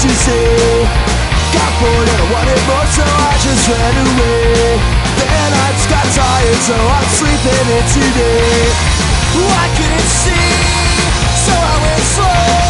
to say. Got bored and I wanted more, so I just ran away. Then I just got tired, so I'm sleeping in today. I couldn't see, so I went slow.